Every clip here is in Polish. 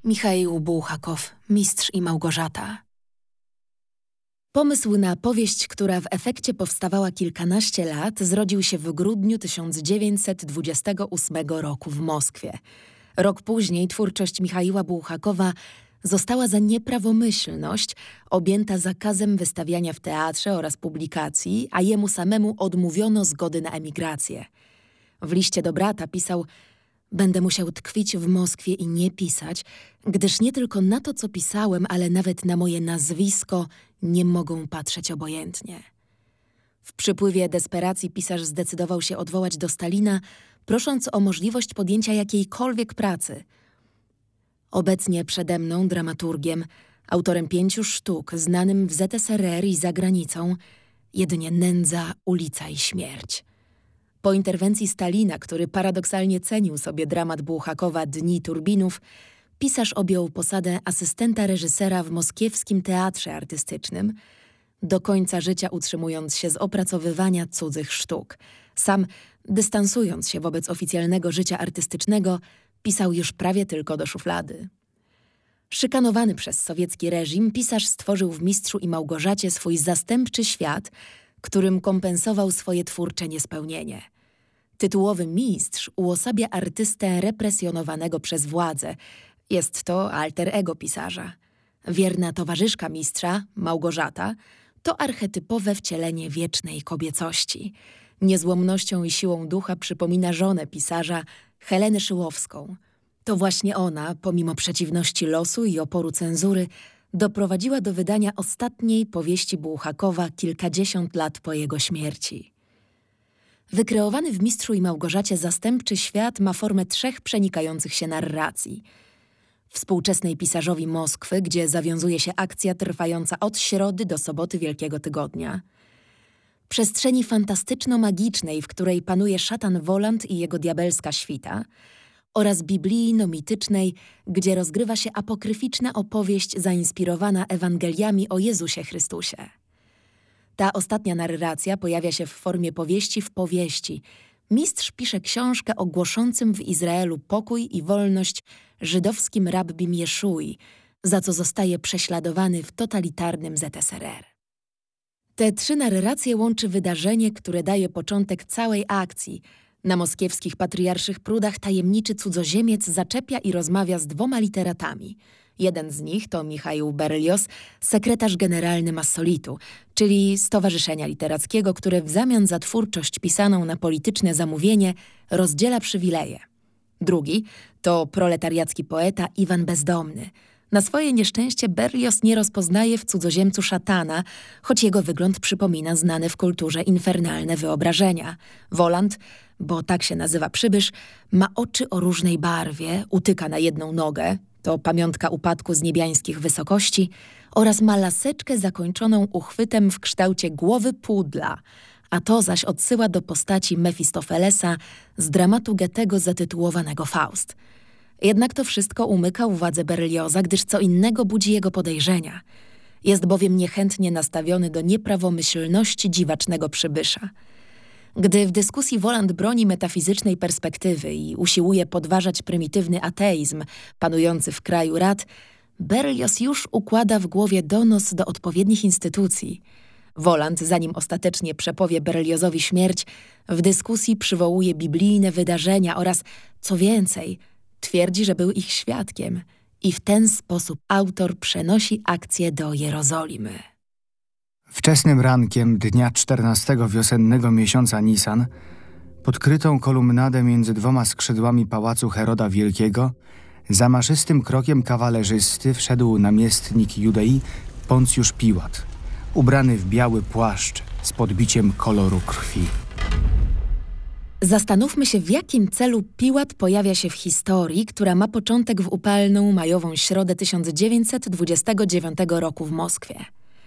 Michaił Bułhakow, Mistrz i Małgorzata. Pomysł na powieść, która w efekcie powstawała kilkanaście lat, zrodził się w grudniu 1928 roku w Moskwie. Rok później twórczość Michaiła Bułhakowa została za nieprawomyślność objęta zakazem wystawiania w teatrze oraz publikacji, a jemu samemu odmówiono zgody na emigrację. W liście do brata pisał: „Będę musiał tkwić w Moskwie i nie pisać, gdyż nie tylko na to, co pisałem, ale nawet na moje nazwisko nie mogą patrzeć obojętnie”. W przypływie desperacji pisarz zdecydował się odwołać do Stalina, prosząc o możliwość podjęcia jakiejkolwiek pracy. Obecnie przede mną dramaturgiem, autorem 5 sztuk, znanym w ZSRR i za granicą, jedynie nędza, ulica i śmierć. Po interwencji Stalina, który paradoksalnie cenił sobie dramat Bułhakowa Dni Turbinów, pisarz objął posadę asystenta reżysera w moskiewskim teatrze artystycznym, do końca życia utrzymując się z opracowywania cudzych sztuk. Sam, dystansując się wobec oficjalnego życia artystycznego, pisał już prawie tylko do szuflady. Szykanowany przez sowiecki reżim, pisarz stworzył w Mistrzu i Małgorzacie swój zastępczy świat, którym kompensował swoje twórcze niespełnienie. Tytułowy mistrz uosabia artystę represjonowanego przez władzę. Jest to alter ego pisarza. Wierna towarzyszka mistrza, Małgorzata, to archetypowe wcielenie wiecznej kobiecości. Niezłomnością i siłą ducha przypomina żonę pisarza, Helenę Szyłowską. To właśnie ona, pomimo przeciwności losu i oporu cenzury, doprowadziła do wydania ostatniej powieści Bułhakowa kilkadziesiąt lat po jego śmierci. Wykreowany w Mistrzu i Małgorzacie zastępczy świat ma formę 3 przenikających się narracji. Współczesnej pisarzowi Moskwy, gdzie zawiązuje się akcja trwająca od środy do soboty Wielkiego Tygodnia. Przestrzeni fantastyczno-magicznej, w której panuje szatan Woland i jego diabelska świta, oraz biblijno-mitycznej, gdzie rozgrywa się apokryficzna opowieść zainspirowana Ewangeliami o Jezusie Chrystusie. Ta ostatnia narracja pojawia się w formie powieści w powieści. Mistrz pisze książkę o głoszącym w Izraelu pokój i wolność żydowskim rabbim Jeszui, za co zostaje prześladowany w totalitarnym ZSRR. Te 3 narracje łączy wydarzenie, które daje początek całej akcji. Na moskiewskich patriarszych prudach tajemniczy cudzoziemiec zaczepia i rozmawia z 2 literatami. Jeden z nich to Michaił Berlioz, sekretarz generalny Massolitu, czyli stowarzyszenia literackiego, które w zamian za twórczość pisaną na polityczne zamówienie rozdziela przywileje. Drugi to proletariacki poeta Iwan Bezdomny. Na swoje nieszczęście Berlioz nie rozpoznaje w cudzoziemcu szatana, choć jego wygląd przypomina znane w kulturze infernalne wyobrażenia. Woland, bo tak się nazywa przybysz, ma oczy o różnej barwie, utyka na jedną nogę, to pamiątka upadku z niebiańskich wysokości, oraz ma laseczkę zakończoną uchwytem w kształcie głowy pudla, a to zaś odsyła do postaci Mefistofelesa z dramatu Goethego zatytułowanego Faust. Jednak to wszystko umyka uwadze Berlioza, gdyż co innego budzi jego podejrzenia. Jest bowiem niechętnie nastawiony do nieprawomyślności dziwacznego przybysza. Gdy w dyskusji Woland broni metafizycznej perspektywy i usiłuje podważać prymitywny ateizm panujący w kraju rad, Berlioz już układa w głowie donos do odpowiednich instytucji. Woland, zanim ostatecznie przepowie Berliozowi śmierć, w dyskusji przywołuje biblijne wydarzenia oraz, co więcej, twierdzi, że był ich świadkiem i w ten sposób autor przenosi akcję do Jerozolimy. Wczesnym rankiem dnia 14 wiosennego miesiąca Nisan, pod krytą kolumnadę między 2 skrzydłami pałacu Heroda Wielkiego, zamaszystym krokiem kawalerzysty wszedł namiestnik Judei Poncjusz Piłat, ubrany w biały płaszcz z podbiciem koloru krwi. Zastanówmy się, w jakim celu Piłat pojawia się w historii, która ma początek w upalną majową środę 1929 roku w Moskwie.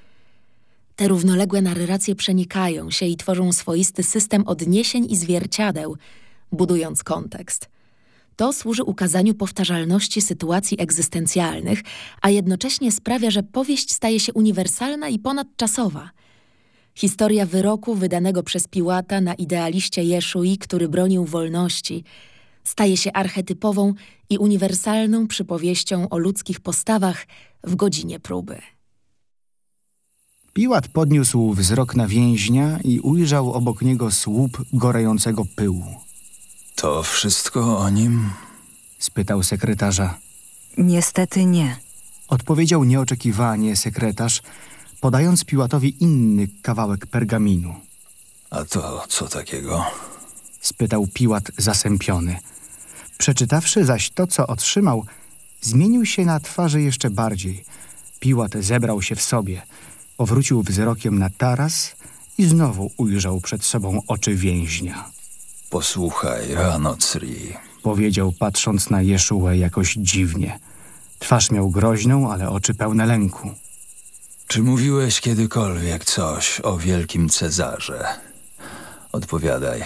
Te równoległe narracje przenikają się i tworzą swoisty system odniesień i zwierciadeł, budując kontekst. To służy ukazaniu powtarzalności sytuacji egzystencjalnych, a jednocześnie sprawia, że powieść staje się uniwersalna i ponadczasowa. Historia wyroku wydanego przez Piłata na idealiście Jeszui, który bronił wolności, Staje się archetypową i uniwersalną przypowieścią o ludzkich postawach w godzinie próby. Piłat podniósł wzrok na więźnia i ujrzał obok niego słup gorącego pyłu. To wszystko o nim? Spytał sekretarza. Niestety nie. Odpowiedział nieoczekiwanie sekretarz, podając Piłatowi inny kawałek pergaminu. A to co takiego? Spytał Piłat zasępiony. Przeczytawszy zaś to, co otrzymał, zmienił się na twarzy jeszcze bardziej. Piłat zebrał się w sobie, powrócił wzrokiem na taras i znowu ujrzał przed sobą oczy więźnia. Posłuchaj, Hanocri, powiedział, patrząc na Jeszułę jakoś dziwnie. Twarz miał groźną, ale oczy pełne lęku. Czy mówiłeś kiedykolwiek coś o wielkim Cezarze? Odpowiadaj.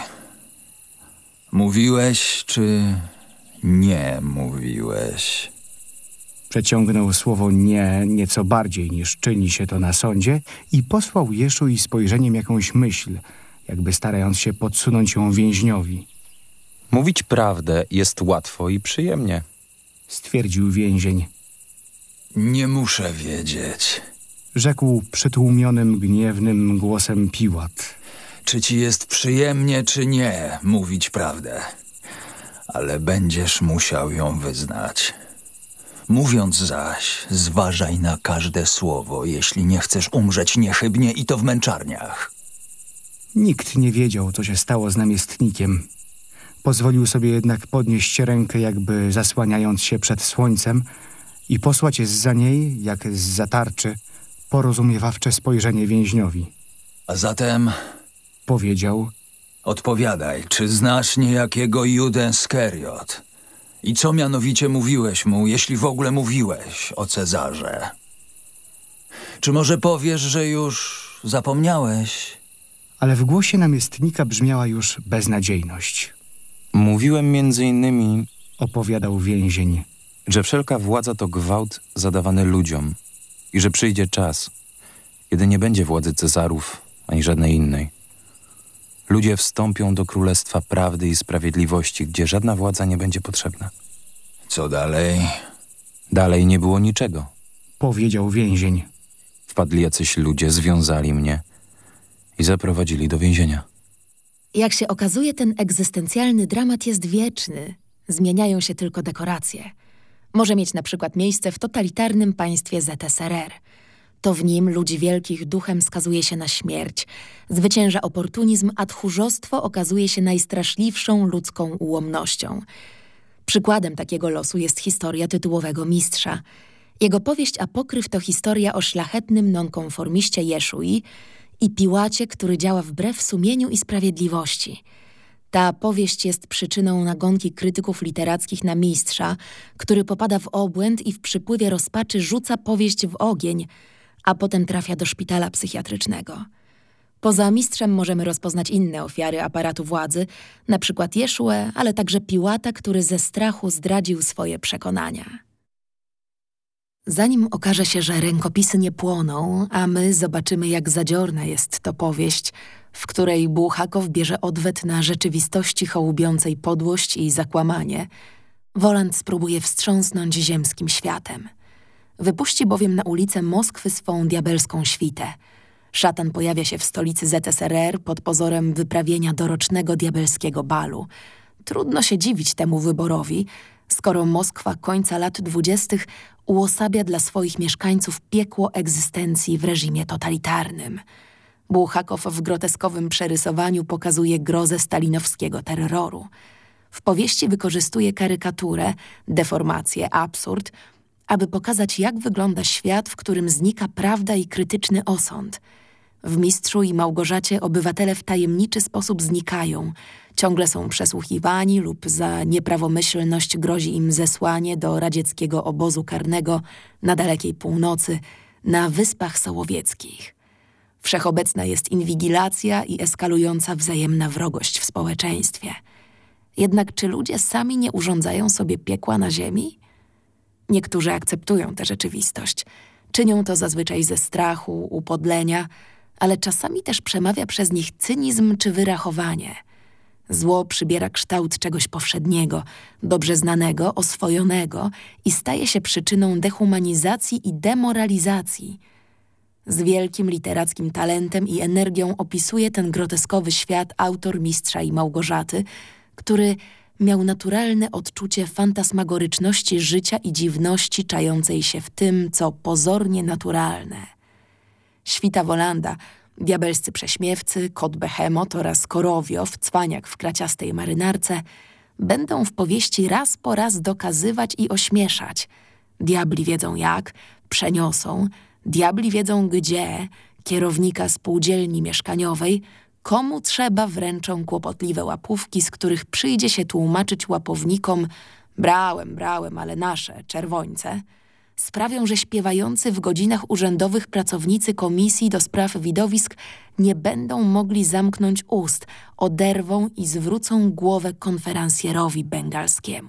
Mówiłeś, czy nie mówiłeś? Przeciągnął słowo nie nieco bardziej niż czyni się to na sądzie i posłał Jeszui spojrzeniem jakąś myśl, jakby starając się podsunąć ją więźniowi. Mówić prawdę jest łatwo i przyjemnie, stwierdził więzień. Nie muszę wiedzieć, rzekł przytłumionym, gniewnym głosem Piłat. Czy ci jest przyjemnie, czy nie mówić prawdę. Ale będziesz musiał ją wyznać. Mówiąc zaś, zważaj na każde słowo, jeśli nie chcesz umrzeć niechybnie i to w męczarniach. Nikt nie wiedział, co się stało z namiestnikiem. Pozwolił sobie jednak podnieść rękę, jakby zasłaniając się przed słońcem i posłać zza niej, jak zza tarczy, porozumiewawcze spojrzenie więźniowi. A zatem, powiedział, odpowiadaj, czy znasz niejakiego Judę Skeriot? I co mianowicie mówiłeś mu, jeśli w ogóle mówiłeś o Cezarze? Czy może powiesz, że już zapomniałeś? Ale w głosie namiestnika brzmiała już beznadziejność. Mówiłem między innymi, opowiadał więzień, że wszelka władza to gwałt zadawany ludziom i że przyjdzie czas, kiedy nie będzie władzy Cezarów ani żadnej innej. Ludzie wstąpią do królestwa prawdy i sprawiedliwości, gdzie żadna władza nie będzie potrzebna. Co dalej? Dalej nie było niczego. Powiedział więzień. Wpadli jacyś ludzie, związali mnie i zaprowadzili do więzienia. Jak się okazuje, ten egzystencjalny dramat jest wieczny. Zmieniają się tylko dekoracje. Może mieć na przykład miejsce w totalitarnym państwie ZSRR. To w nim ludzi wielkich duchem skazuje się na śmierć. Zwycięża oportunizm, a tchórzostwo okazuje się najstraszliwszą ludzką ułomnością. Przykładem takiego losu jest historia tytułowego mistrza. Jego powieść Apokryf to historia o szlachetnym nonkonformiście Jeszui i Piłacie, który działa wbrew sumieniu i sprawiedliwości. Ta powieść jest przyczyną nagonki krytyków literackich na mistrza, który popada w obłęd i w przypływie rozpaczy rzuca powieść w ogień, a potem trafia do szpitala psychiatrycznego. Poza mistrzem możemy rozpoznać inne ofiary aparatu władzy, na przykład Jeszuę, ale także Piłata, który ze strachu zdradził swoje przekonania. Zanim okaże się, że rękopisy nie płoną, a my zobaczymy, jak zadziorna jest to powieść, w której Bułhakow bierze odwet na rzeczywistości hołubiącej podłość i zakłamanie, Woland spróbuje wstrząsnąć ziemskim światem. Wypuści bowiem na ulicę Moskwy swą diabelską świtę. Szatan pojawia się w stolicy ZSRR pod pozorem wyprawienia dorocznego diabelskiego balu. Trudno się dziwić temu wyborowi, skoro Moskwa końca lat 20. uosabia dla swoich mieszkańców piekło egzystencji w reżimie totalitarnym. Bułhakow w groteskowym przerysowaniu pokazuje grozę stalinowskiego terroru. W powieści wykorzystuje karykaturę, deformację, absurd, aby pokazać, jak wygląda świat, w którym znika prawda i krytyczny osąd. W Mistrzu i Małgorzacie obywatele w tajemniczy sposób znikają, ciągle są przesłuchiwani lub za nieprawomyślność grozi im zesłanie do radzieckiego obozu karnego na dalekiej północy, na Wyspach Sołowieckich. Wszechobecna jest inwigilacja i eskalująca wzajemna wrogość w społeczeństwie. Jednak czy ludzie sami nie urządzają sobie piekła na ziemi? Niektórzy akceptują tę rzeczywistość. Czynią to zazwyczaj ze strachu, upodlenia, ale czasami też przemawia przez nich cynizm czy wyrachowanie. Zło przybiera kształt czegoś powszedniego, dobrze znanego, oswojonego i staje się przyczyną dehumanizacji i demoralizacji. Z wielkim literackim talentem i energią opisuje ten groteskowy świat autor Mistrza i Małgorzaty, który miał naturalne odczucie fantasmagoryczności życia i dziwności czającej się w tym, co pozornie naturalne. Świta Wolanda, diabelscy prześmiewcy, kot Behemot oraz Korowiow, cwaniak w kraciastej marynarce, będą w powieści raz po raz dokazywać i ośmieszać. Diabli wiedzą jak, przeniosą, diabli wiedzą gdzie, kierownika spółdzielni mieszkaniowej, komu trzeba wręczą kłopotliwe łapówki, z których przyjdzie się tłumaczyć łapownikom brałem, ale nasze, czerwońce, sprawią, że śpiewający w godzinach urzędowych pracownicy Komisji do Spraw Widowisk nie będą mogli zamknąć ust, oderwą i zwrócą głowę konferencjerowi bengalskiemu.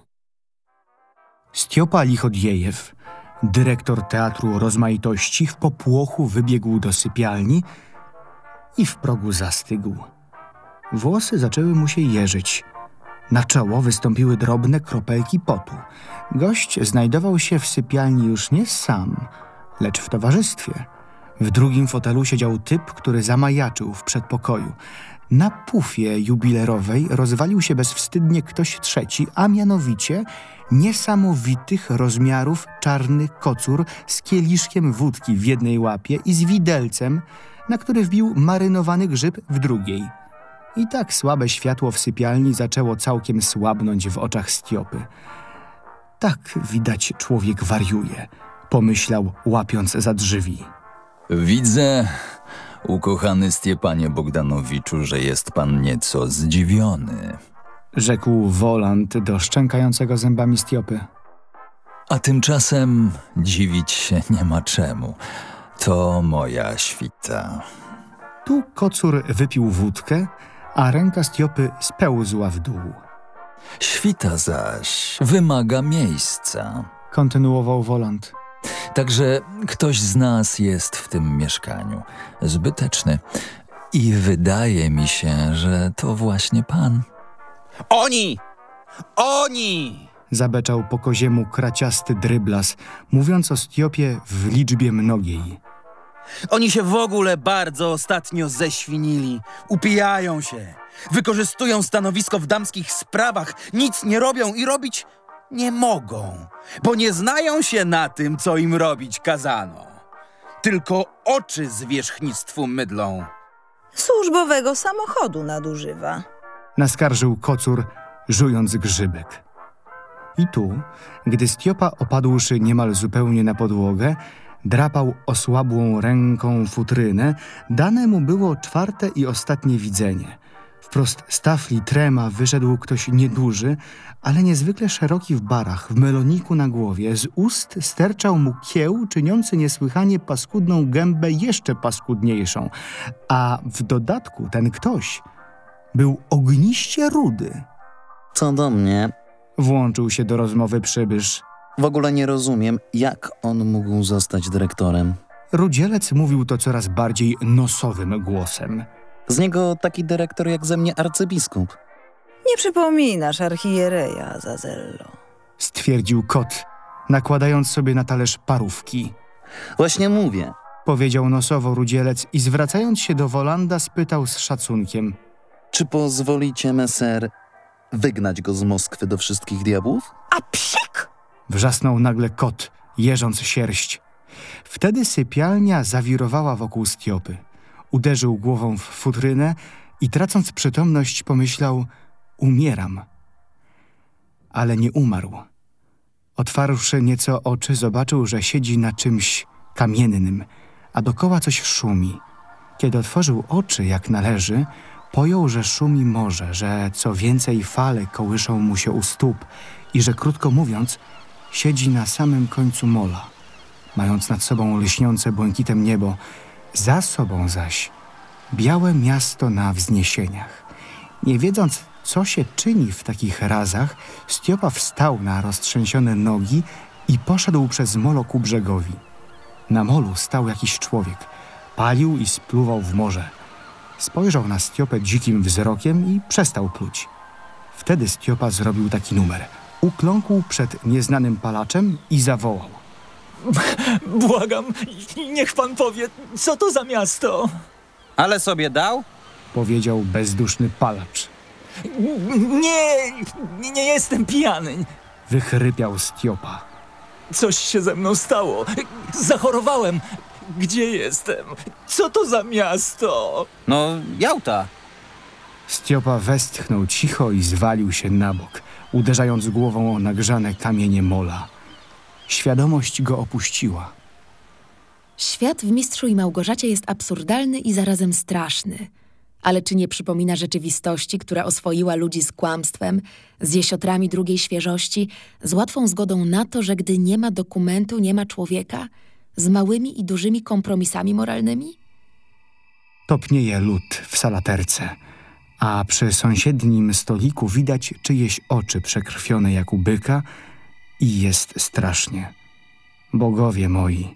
Stjopa Lichodiejew, dyrektor Teatru Rozmaitości, w popłochu wybiegł do sypialni i w progu zastygł. Włosy zaczęły mu się jeżyć. Na czoło wystąpiły drobne kropelki potu. Gość znajdował się w sypialni już nie sam, lecz w towarzystwie. W drugim fotelu siedział typ, który zamajaczył w przedpokoju. Na pufie jubilerowej rozwalił się bezwstydnie ktoś trzeci, a mianowicie niesamowitych rozmiarów czarny kocur z kieliszkiem wódki w jednej łapie i z widelcem, na który wbił marynowany grzyb w drugiej. I tak słabe światło w sypialni zaczęło całkiem słabnąć w oczach Stjopy. Tak widać człowiek wariuje, pomyślał, łapiąc za drzwi. Widzę, ukochany Stjepanie Bogdanowiczu, że jest pan nieco zdziwiony. Rzekł Woland do szczękającego zębami Stjopy. A tymczasem dziwić się nie ma czemu. To moja świta. Tu kocur wypił wódkę, a ręka Stjopy spełzła w dół. Świta zaś wymaga miejsca. Kontynuował Woland. Także ktoś z nas jest w tym mieszkaniu. Zbyteczny. I wydaje mi się, że to właśnie pan. Oni! Oni! Zabeczał po koziemu kraciasty dryblas, mówiąc o Stjopie w liczbie mnogiej. Oni się w ogóle bardzo ostatnio ześwinili. Upijają się. Wykorzystują stanowisko w damskich sprawach. Nic nie robią i robić nie mogą. Bo nie znają się na tym, co im robić kazano. Tylko oczy zwierzchnictwu mydlą. Służbowego samochodu nadużywa. Naskarżył kocur, żując grzybek. I tu, gdy Stjopa, opadłszy niemal zupełnie na podłogę, drapał osłabłą ręką futrynę, dane mu było czwarte i ostatnie widzenie. Wprost z tafli trema wyszedł ktoś nieduży, ale niezwykle szeroki w barach, w meloniku na głowie. Z ust sterczał mu kieł, czyniący niesłychanie paskudną gębę jeszcze paskudniejszą. A w dodatku ten ktoś był ogniście rudy. Co do mnie, Włączył się do rozmowy przybysz. w ogóle nie rozumiem, jak on mógł zostać dyrektorem. Rudzielec mówił to coraz bardziej nosowym głosem. Z niego taki dyrektor jak ze mnie arcybiskup. Nie przypominasz archiereja, Azazello. Stwierdził kot, nakładając sobie na talerz parówki. Właśnie mówię. Powiedział nosowo Rudzielec i zwracając się do Wolanda spytał z szacunkiem. Czy pozwolicie, meser, wygnać go z Moskwy do wszystkich diabłów? A psik! Wrzasnął nagle kot, jeżąc sierść. Wtedy sypialnia zawirowała wokół Stjopy. Uderzył głową w futrynę i tracąc przytomność pomyślał: umieram. Ale nie umarł. Otwarłszy nieco oczy, zobaczył, że siedzi na czymś kamiennym, a dokoła coś szumi. Kiedy otworzył oczy jak należy, pojął, że szumi morze, że co więcej fale kołyszą mu się u stóp i że, krótko mówiąc, siedzi na samym końcu mola, mając nad sobą lśniące błękitem niebo, za sobą zaś białe miasto na wzniesieniach. Nie wiedząc, co się czyni w takich razach, Stjopa wstał na roztrzęsione nogi i poszedł przez molo ku brzegowi. Na molu stał jakiś człowiek. Palił i spluwał w morze. Spojrzał na Stiopę dzikim wzrokiem i przestał pluć. Wtedy Stiopa zrobił taki numer. Ukląkł przed nieznanym palaczem i zawołał. Błagam, niech pan powie, co to za miasto? Ale sobie dał? Powiedział bezduszny palacz. Nie jestem pijany. Wychrypiał Stiopa. Coś się ze mną stało. Zachorowałem. Gdzie jestem? Co to za miasto? No, Jałta. Stiopa westchnął cicho i zwalił się na bok, uderzając głową o nagrzane kamienie mola. Świadomość go opuściła. Świat w Mistrzu i Małgorzacie jest absurdalny i zarazem straszny. Ale czy nie przypomina rzeczywistości, która oswoiła ludzi z kłamstwem, z jesiotrami drugiej świeżości, z łatwą zgodą na to, że gdy nie ma dokumentu, nie ma człowieka, z małymi i dużymi kompromisami moralnymi? Topnieje lód w salaterce, a przy sąsiednim stoliku widać czyjeś oczy przekrwione jak u byka i jest strasznie. Bogowie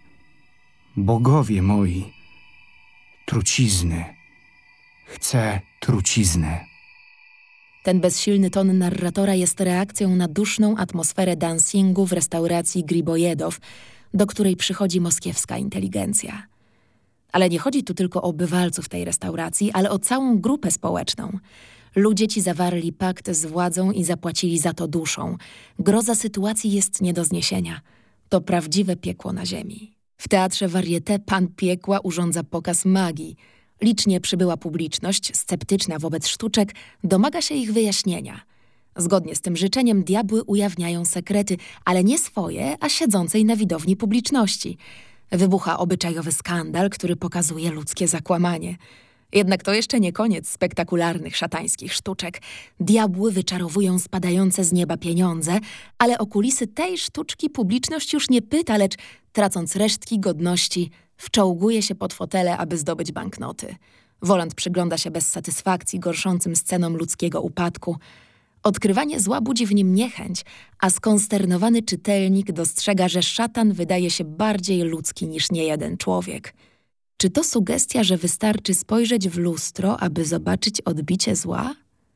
moi, trucizny. Chcę trucizny. Ten bezsilny ton narratora jest reakcją na duszną atmosferę dancingu w restauracji Gribojedow, do której przychodzi moskiewska inteligencja. Ale nie chodzi tu tylko o bywalców tej restauracji, ale o całą grupę społeczną. Ludzie ci zawarli pakt z władzą i zapłacili za to duszą. Groza sytuacji jest nie do zniesienia. To prawdziwe piekło na ziemi. W teatrze Varieté pan piekła urządza pokaz magii. Licznie przybyła publiczność, sceptyczna wobec sztuczek, domaga się ich wyjaśnienia. Zgodnie z tym życzeniem diabły ujawniają sekrety, ale nie swoje, a siedzącej na widowni publiczności. Wybucha obyczajowy skandal, który pokazuje ludzkie zakłamanie. Jednak to jeszcze nie koniec spektakularnych szatańskich sztuczek. Diabły wyczarowują spadające z nieba pieniądze, ale o kulisy tej sztuczki publiczność już nie pyta, lecz tracąc resztki godności, wczołguje się pod fotele, aby zdobyć banknoty. Wolant przygląda się bez satysfakcji gorszącym scenom ludzkiego upadku. Odkrywanie zła budzi w nim niechęć, a skonsternowany czytelnik dostrzega, że szatan wydaje się bardziej ludzki niż niejeden człowiek. Czy to sugestia, że wystarczy spojrzeć w lustro, aby zobaczyć odbicie zła?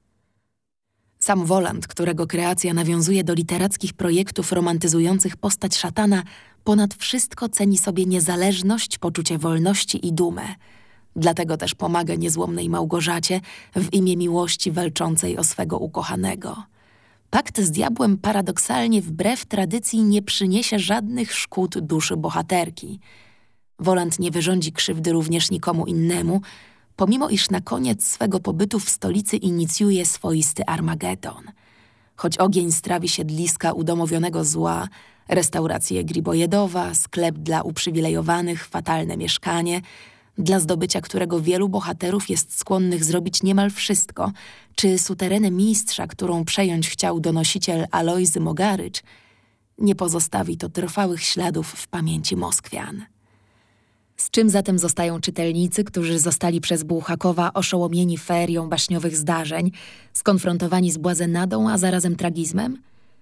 Sam Wolant, którego kreacja nawiązuje do literackich projektów romantyzujących postać szatana, ponad wszystko ceni sobie niezależność, poczucie wolności i dumę. Dlatego też pomaga niezłomnej Małgorzacie w imię miłości walczącej o swego ukochanego. Pakt z diabłem paradoksalnie wbrew tradycji nie przyniesie żadnych szkód duszy bohaterki. Wolant nie wyrządzi krzywdy również nikomu innemu, pomimo iż na koniec swego pobytu w stolicy inicjuje swoisty Armagedon. Choć ogień strawi siedliska udomowionego zła, restaurację Gribojedowa, sklep dla uprzywilejowanych, fatalne mieszkanie, dla zdobycia którego wielu bohaterów jest skłonnych zrobić niemal wszystko, czy suterenę mistrza, którą przejąć chciał donosiciel Alojzy Mogarycz, nie pozostawi to trwałych śladów w pamięci Moskwian. Z czym zatem zostają czytelnicy, którzy zostali przez Bułhakowa oszołomieni ferią baśniowych zdarzeń, skonfrontowani z błazenadą, a zarazem tragizmem?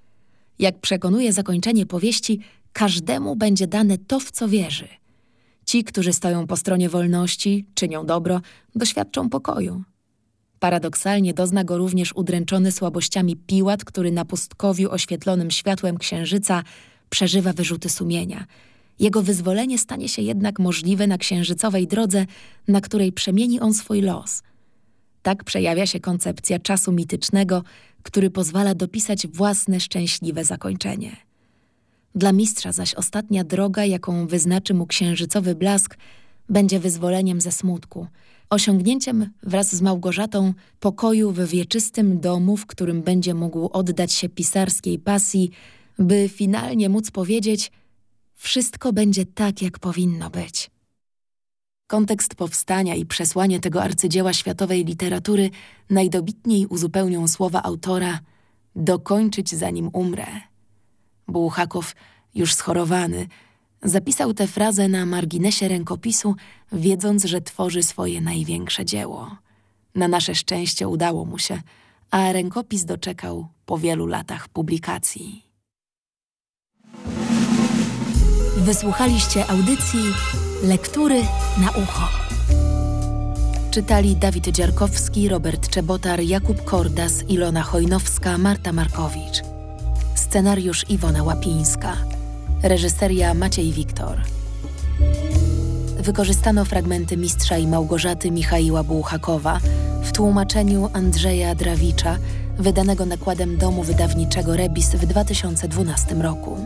Jak przekonuje zakończenie powieści, każdemu będzie dane to, w co wierzy. Ci, którzy stoją po stronie wolności, czynią dobro, doświadczą pokoju. Paradoksalnie dozna go również udręczony słabościami Piłat, który na pustkowiu oświetlonym światłem księżyca przeżywa wyrzuty sumienia. Jego wyzwolenie stanie się jednak możliwe na księżycowej drodze, na której przemieni on swój los. Tak przejawia się koncepcja czasu mitycznego, który pozwala dopisać własne szczęśliwe zakończenie. Dla mistrza zaś ostatnia droga, jaką wyznaczy mu księżycowy blask, będzie wyzwoleniem ze smutku, osiągnięciem wraz z Małgorzatą pokoju w wieczystym domu, w którym będzie mógł oddać się pisarskiej pasji, by finalnie móc powiedzieć: wszystko będzie tak, jak powinno być. Kontekst powstania i przesłanie tego arcydzieła światowej literatury najdobitniej uzupełnią słowa autora: dokończyć zanim umrę. Bułhakow, już schorowany, zapisał tę frazę na marginesie rękopisu, wiedząc, że tworzy swoje największe dzieło. Na nasze szczęście udało mu się, a rękopis doczekał po wielu latach publikacji. Wysłuchaliście audycji Lektury na ucho. Czytali Dawid Dziarkowski, Robert Czebotar, Jakub Kordas, Ilona Chojnowska, Marta Markowicz. Scenariusz Iwona Łapińska. Reżyseria Maciej Wiktor. Wykorzystano fragmenty Mistrza i Małgorzaty Michaiła Bułhakowa w tłumaczeniu Andrzeja Drawicza, wydanego nakładem Domu Wydawniczego Rebis w 2012 roku.